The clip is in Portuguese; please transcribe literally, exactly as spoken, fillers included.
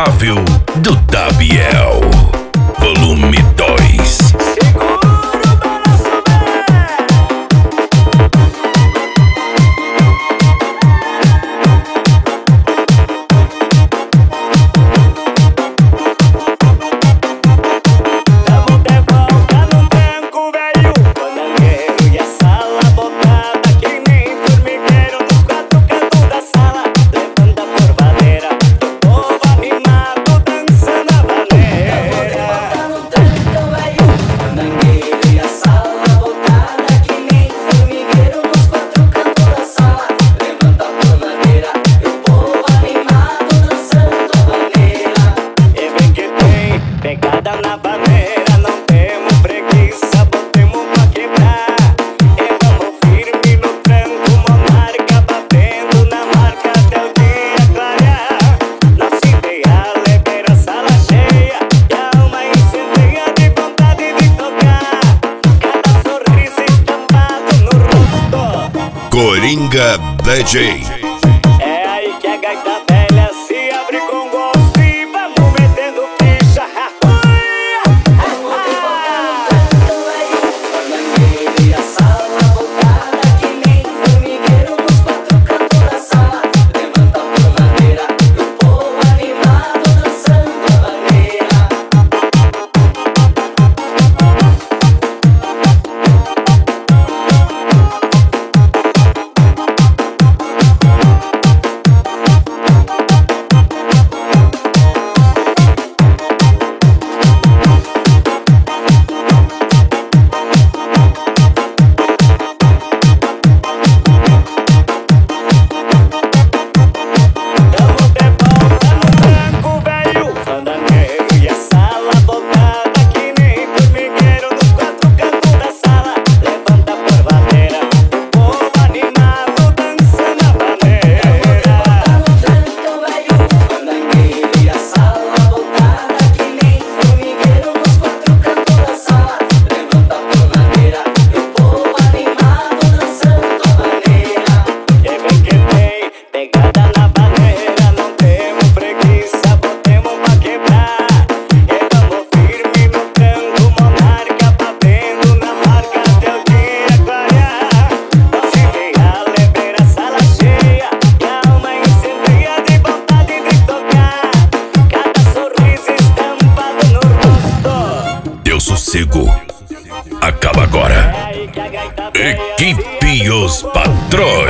inigualável do Dabiel. Volume dois. Pegada na bandeira, não temos preguiça, botemos pra quebrar. E vamos firme no tranco, monarca batendo na marca até o dia clarear. Nossa ideia é ver a sala cheia e a alma incendeia de vontade de tocar. Cada sorriso estampado no rosto. Coringa D J. É aí que a gaita velha se abre com gosto e vamos metendo ficha. Sossego acaba agora. Equipe Os Patrões.